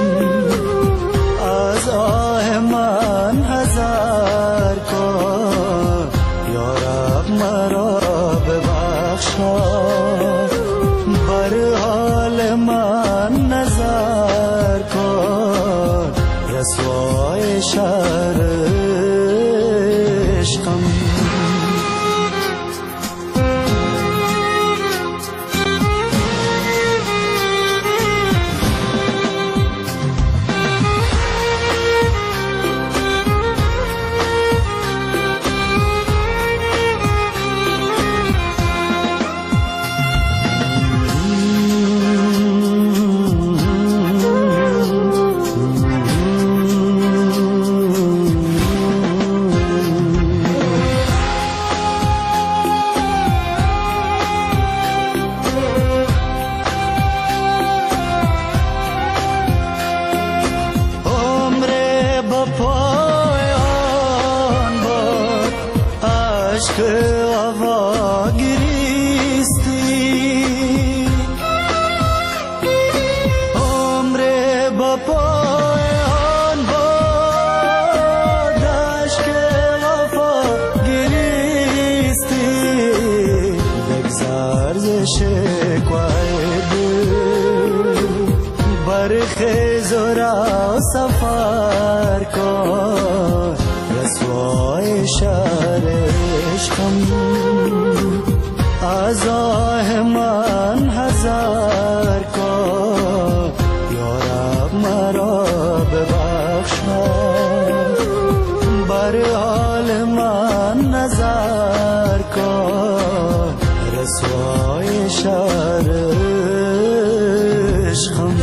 از آه من حذر کن یا رب مرا ببخشا بر حال من نظر کن رسوای شهر عشقم سفر کن رسوای شهر عشقم از آه من حذر کن یا رب مرا ببخشا بر حال من نظر کن رسوای شهر عشقم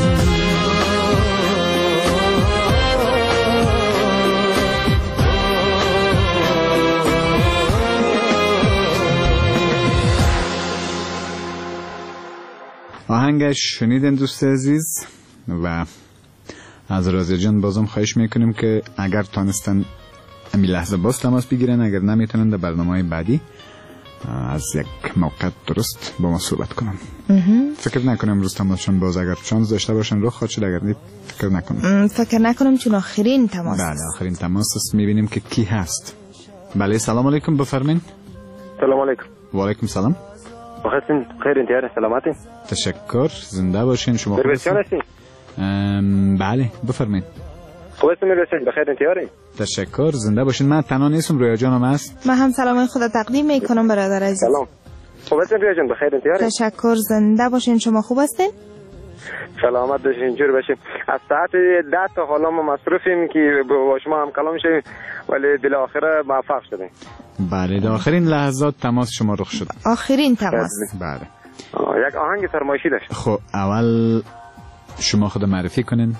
آهنگش شنیدن دوست عزیز و از رازی جان بازم خواهش میکنیم که اگر تانستن امی لحظه باز تماس بگیرن، اگر نمیتونن در برنامه بعدی از یک موقع درست با ما صحبت کنن. فکر نکنم امروز تماسشون باز اگر چانس داشته باشن رو خواهد شد، اگر نید فکر نکنم فکر نکنم چون آخرین تماس بله آخرین تماس است. میبینیم که کی هست. بله سلام علیکم بفرمین. سلام علیکم. و علیکم سلام. بخیر خیر انتیار سلامتی. تشکر زنده باشین. شما خوب هستین؟ بله بفرمین. خوب هستین میرسین بخیر انتیاری. تشکر زنده باشین. من تنها نیستم، رویا جانم هست. من هم سلام خدا تقدیم میکنم برادر عزیز. سلام. خوب هستین رویا جان بخیر انتیاری. تشکر زنده باشین. شما خوب هستین؟ سلامت باشین جور باشین. از ساعت ده تا حالا ما مصروفیم که با شما هم کلام شیم ولی بالاخره موفق شدیم. بله در آخرین لحظات تماس شما رخ شد. آخرین تماس. بله. یک آهنگ فرمایشی داشت. خب اول شما خود معرفی کنین.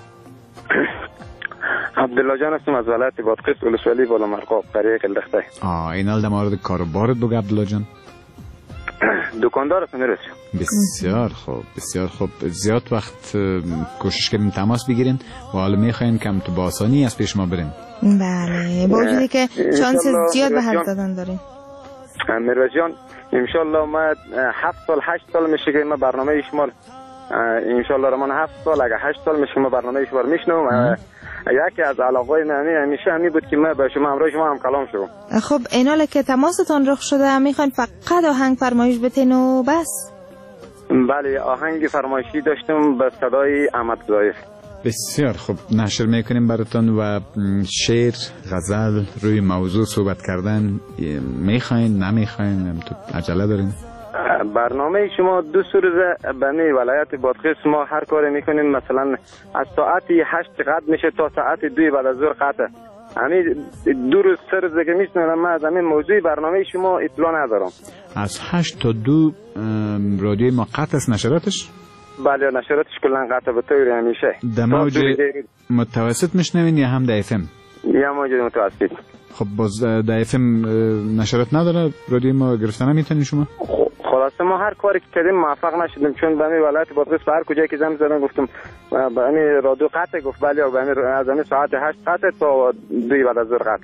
عبدالله جان هستم از ولایت بادغیس ولسوالی بالا مرغاب قریه قلدخته. آه اینال در مورد کاروبارت بگو عبدالله جان. دکاندار هستم میرسیم. بسیار خوب بسیار خوب. زیاد وقت کوشش کردیم تماس بگیرین و حالا میخواین کم تو با آسانی از پیش ما برین. بله با وجودی که شانس زیاد به حد دادن داریم. میرواز جان انشالله ما هفت سال هشت سال میشه که ما برنامه شما انشالله رمان هفت سال اگه هشت سال میشه ما برنامه شما میشنوم. یکی از علاقای من همیشه همین بود که ما با شما همراه شما هم کلام شدم. خب ایناله که تماستان رخ شده میخواین فقط آهنگ فرمایش بتین و بس؟ بله آهنگ فرمایشی داشتم به صدای احمد ظاهر. بسیار خوب نشر میکنیم براتون و شعر غزل روی موضوع صحبت کردن میخواین نمیخواین تو عجله دارین؟ برنامه شما دو سه روزه بنی ولایت بادغیس ما هر کاری میکنیم مثلا از ساعت هشت قطع میشه تا ساعت دوی بعد از ظهر قطع. همین دو روز سه روز که میشنم من از همین موضوع برنامه شما اطلاع ندارم. از هشت تا دو رادیوی ما قطع است نشراتش؟ بله نشراتش کلا قطع به طور همیشه. در موج متوسط میشنوین یا هم در اف ام؟ یا موج متوسط. خب باز در اف ام نشرات نداره؟ رادیو ما گرفتن نمیتونین شما؟ خلاصه ما هر کاری که کردیم موفق نشدیم، چون به همین ولایت بادغیس هر کجایی که زنگ زدم گفتم به همین رادیو قطع، گفت بله به همین از همین ساعت هشت قطع تا دوی بعد از ظهر قطع.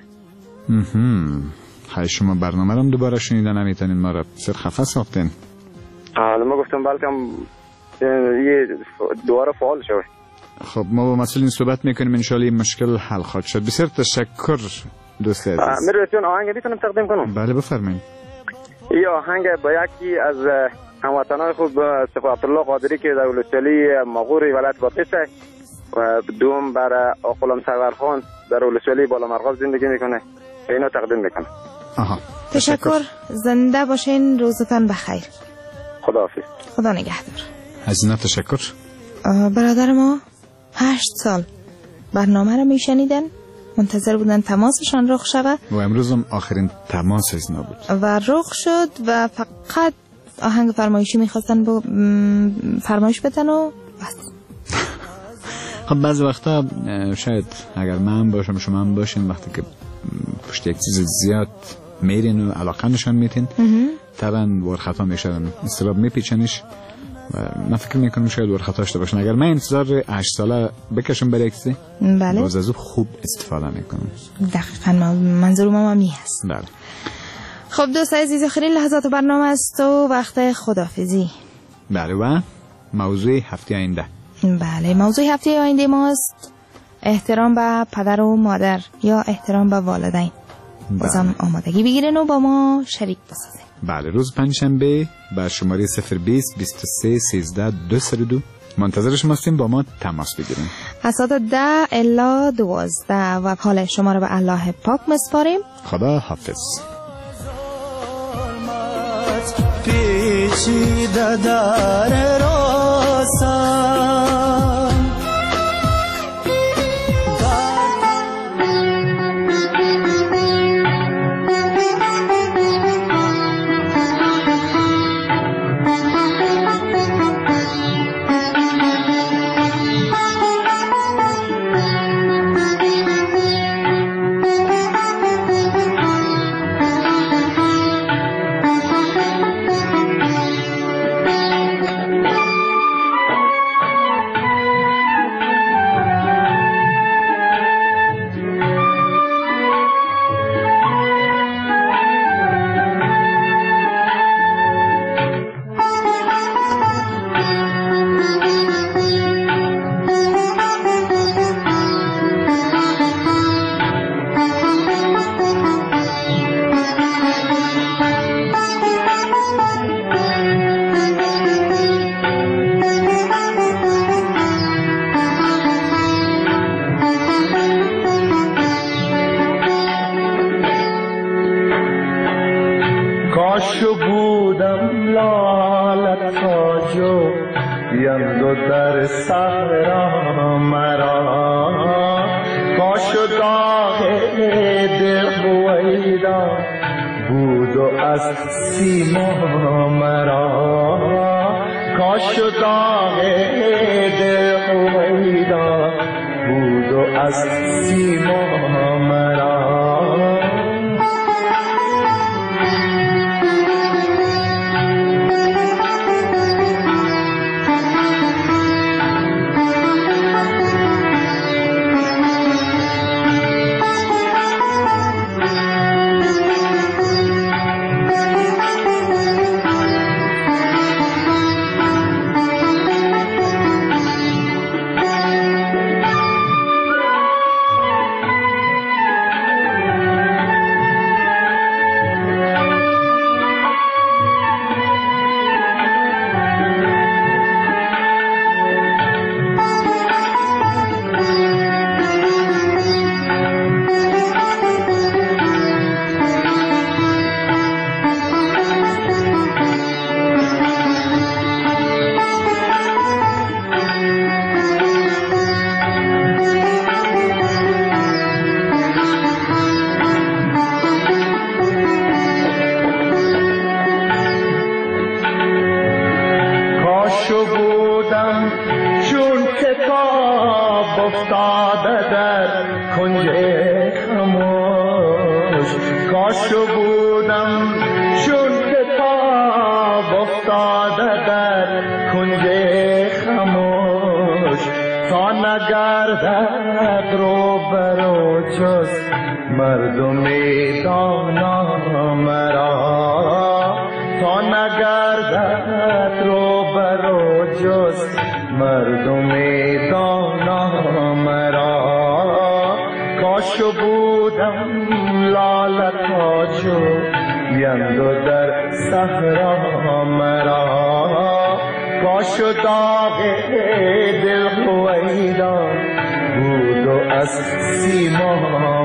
های شما برنامه رو دوباره شنیدن نمیتونین ما رو سر خفه ساختین. حالا ما گفتم بلکه یه دوباره فعال شوه. خب ما با مسئولین صحبت میکنیم انشالله این مشکل حل خواهد شد. بسیار تشکر دوست عزیز. میرسون آهنگ میتونم تقدیم کنم؟ بله بفرمایید. این آهنگ با یکی از هموطنان خود صفات الله قادری که در ولسوالی مغور ولایت بادغیس و دوم برای آقا سرور خان در ولسوالی بالا مرغاب زندگی میکنه، اینو تقدیم میکنم. آها تشکر. زنده باشین، روزتان بخیر. خداحافظ. خدا نگهدار. از اینا تشکر. برادر ما هشت سال برنامه رو میشنیدن، منتظر بودن تماسشان رخ شود و امروز هم آخرین تماس از اینا بود و رخ شد و فقط آهنگ فرمایشی میخواستن با فرمایش بدن و بس. خب بعضی وقتا شاید اگر من باشم شما هم باشین، وقتی که پشت یک چیز زیاد میرین و علاقه نشان میتین طبعا ور خطا میشه، اصطلاح میپیچنش و من فکر میکنم شاید ور خطا شده باشن. اگر من انتظار هشت ساله بکشم برای کسی بله باز از او خوب استفاده میکنم. دقیقاً منظور ما می هست. بله. خب دوست عزیز آخرین لحظات برنامه است و وقت خداحافظی. بله و موضوع هفته آینده. بله موضوع هفته آینده ماست احترام به پدر و مادر یا احترام به والدین. بازم آمادگی بگیرین و با ما شریک بسازین. بله روز پنجشنبه بر شماره صفر بیست بیست و سه سیزده دو صفر دو منتظر شما هستیم، با ما تماس بگیریم. از ساعت ده الا دوازده و حال شما رو به الله پاک مسپاریم. خدا حافظ. پیچیده در راستم در صحرا مرا کاش و داغ دل بویدا بود و از سیما مرا کاش و داغ دل بویدا بود و از سیما مرا بودم چون کتاب افتاده در کنج خاموش کاش بودم چون کتاب افتاده در کنج خاموش تا نگردد رو برو جز مردمی دانا مرا تا نگردد رو برو جز مردمی دانا مرا کاش بودم لاله تاجو بیندو در صحرا مرا کاش داغ دل هویدا بود و از سیما